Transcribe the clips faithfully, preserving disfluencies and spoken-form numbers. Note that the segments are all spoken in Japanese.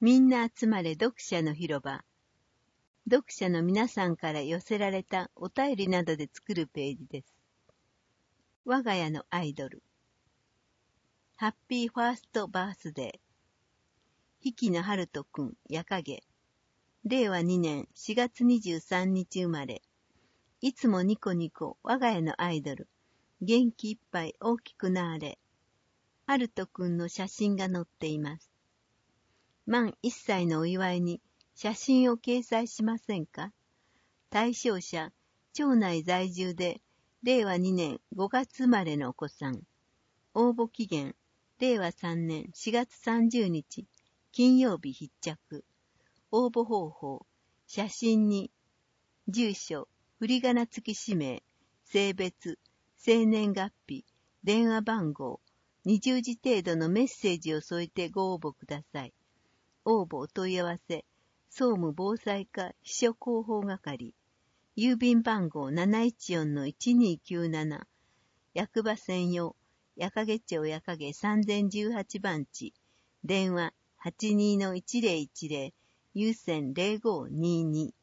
みんな集まれ読者の広場。読者の皆さんから寄せられたお便りなどで作るページです。我が家のアイドル。ハッピーファーストバースデー。ひきのはるとくん、やかげ。れいわにねんしがつにじゅうさんにち生まれ。いつもニコニコ、我が家のアイドル。元気いっぱい大きくなーれ。はるとくんの写真が載っています。満いっさいのお祝いに写真を掲載しませんか？対象者、町内在住で、れいわにねんごがつ生まれのお子さん。応募期限、れいわさんねんしがつさんじゅうにち、金曜日必着。応募方法、写真に、住所、振り仮名付き氏名、性別、生年月日、電話番号、にじゅうじ程度のメッセージを添えてご応募ください。応募お問い合わせ、総務防災課秘書広報係、郵便番号 なないちよんのいちにきゅうなな、役場専用、矢掛町矢掛さんぜんじゅうはちばんち、電話 はちにーのいちぜろいちぜろ、有線ぜろごにーに。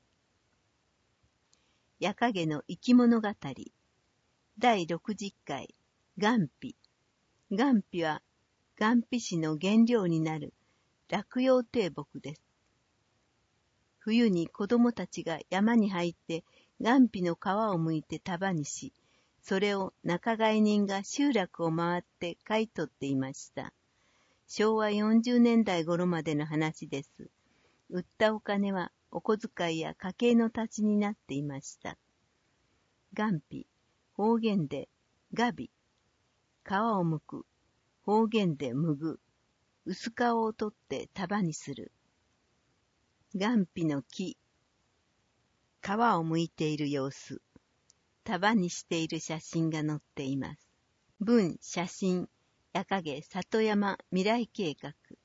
矢掛の生き物語、だいろくじゅっかい、雁皮。雁皮は、雁皮紙の原料になる落葉低木です。冬に子供たちが山に入って雁皮の皮を剥いて束にし、それを仲買人が集落を回って買い取っていました。しょうわよんじゅうねんだい頃までの話です。売ったお金はお小遣いや家計の足しになっていました。雁皮、方言でガビ、皮を剥く、方言で剥ぐ、薄皮を取って束にする。雁皮の木、皮を剥いている様子、束にしている写真が載っています。文、写真、矢掛里山未来計画。